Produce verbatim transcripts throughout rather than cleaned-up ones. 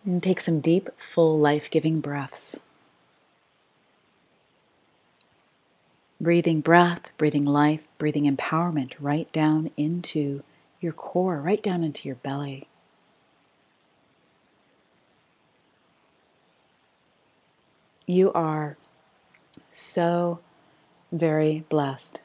And take some deep, full, life-giving breaths. Breathing breath, breathing life, breathing empowerment right down into your core, right down into your belly. You are so very blessed.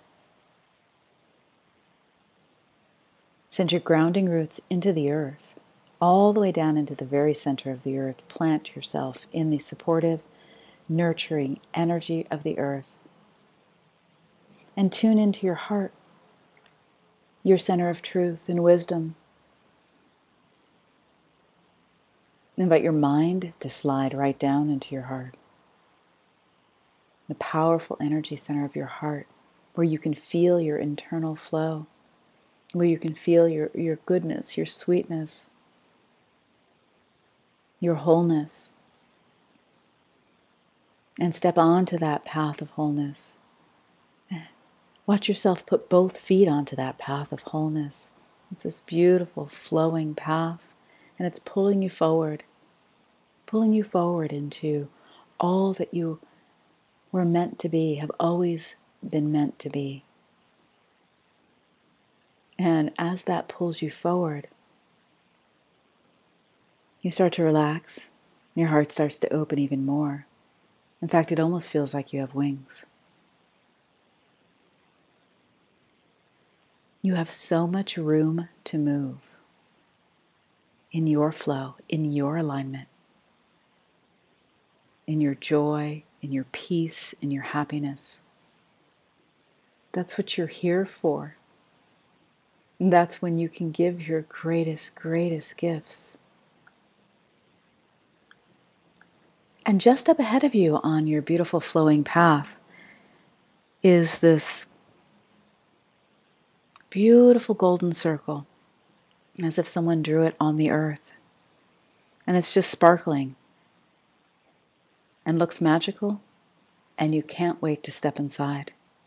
Send your grounding roots into the earth, all the way down into the very center of the earth. Plant yourself in the supportive, nurturing energy of the earth. And tune into your heart, your center of truth and wisdom. Invite your mind to slide right down into your heart. The powerful energy center of your heart, where you can feel your internal flow, where you can feel your, your goodness, your sweetness, your wholeness. And step onto that path of wholeness. Watch yourself put both feet onto that path of wholeness. It's this beautiful flowing path, and it's pulling you forward, pulling you forward into all that you were meant to be, have always been meant to be. And as that pulls you forward, you start to relax. Your heart starts to open even more. In fact, it almost feels like you have wings. You have so much room to move in your flow, in your alignment, in your joy, in your peace, in your happiness. That's what you're here for. And that's when you can give your greatest, greatest gifts. And just up ahead of you on your beautiful flowing path is this beautiful golden circle, as if someone drew it on the earth. And it's just sparkling and looks magical, and you can't wait to step inside.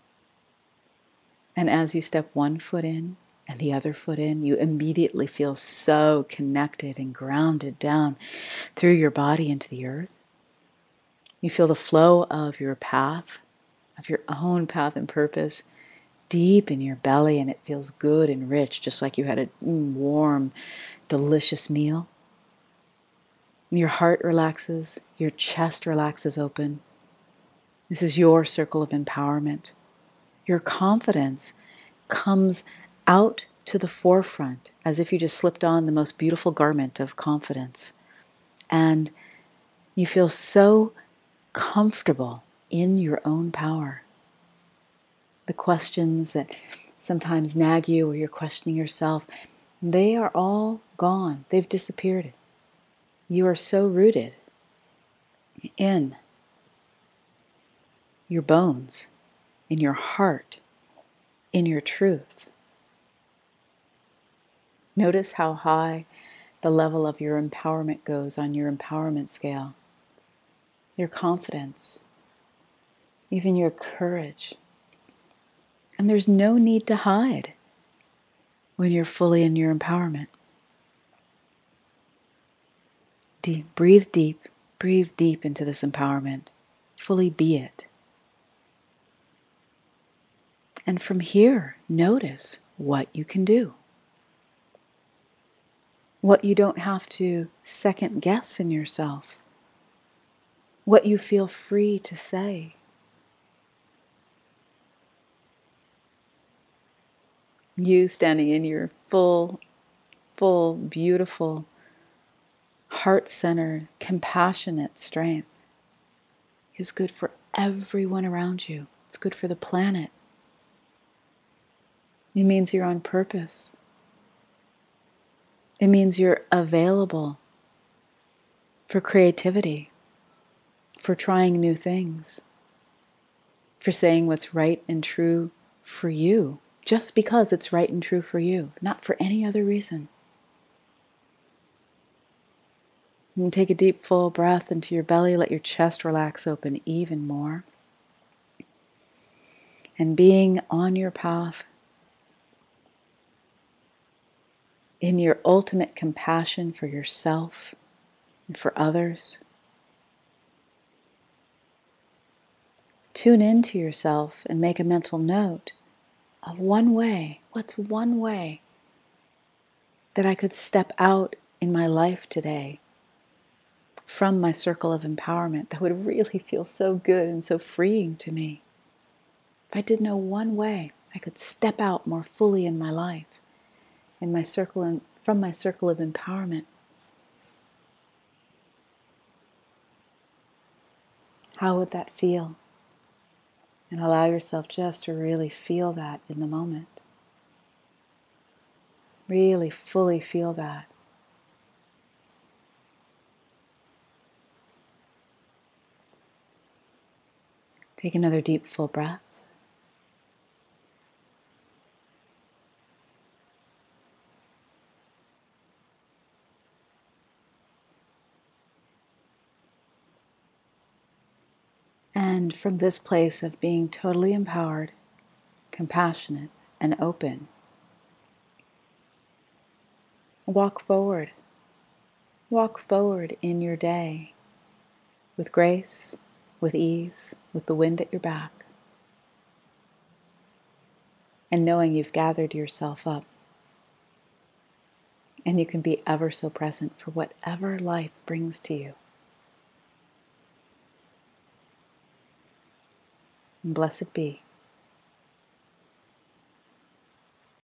And as you step one foot in and the other foot in, you immediately feel so connected and grounded down through your body into the earth. You feel the flow of your path, of your own path and purpose, deep in your belly, and it feels good and rich, just like you had a warm, delicious meal. Your heart relaxes, your chest relaxes open. This is your circle of empowerment. Your confidence comes out to the forefront as if you just slipped on the most beautiful garment of confidence. And you feel so comfortable in your own power. The questions that sometimes nag you, or you're questioning yourself, they are all gone. They've disappeared. You are so rooted in your bones, in your heart, in your truth. Notice how high the level of your empowerment goes on your empowerment scale. Your confidence, even your courage. And there's no need to hide when you're fully in your empowerment. Deep, breathe deep, breathe deep into this empowerment. Fully be it. And from here, notice what you can do. What you don't have to second guess in yourself. What you feel free to say. You standing in your full, full, beautiful, heart-centered, compassionate strength is good for everyone around you. It's good for the planet. It means you're on purpose. It means you're available for creativity, for trying new things, for saying what's right and true for you, just because it's right and true for you, not for any other reason. And take a deep, full breath into your belly. Let your chest relax open even more. And being on your path, in your ultimate compassion for yourself, and for others. Tune into yourself and make a mental note of one way. What's one way that I could step out in my life today from my circle of empowerment that would really feel so good and so freeing to me? If I did know one way I could step out more fully in my life, in my circle and from my circle of empowerment, how would that feel? And allow yourself just to really feel that in the moment. Really fully feel that. Take another deep, full breath. And from this place of being totally empowered, compassionate, and open, walk forward. Walk forward in your day with grace, with ease, with the wind at your back, and knowing you've gathered yourself up and you can be ever so present for whatever life brings to you. And blessed be.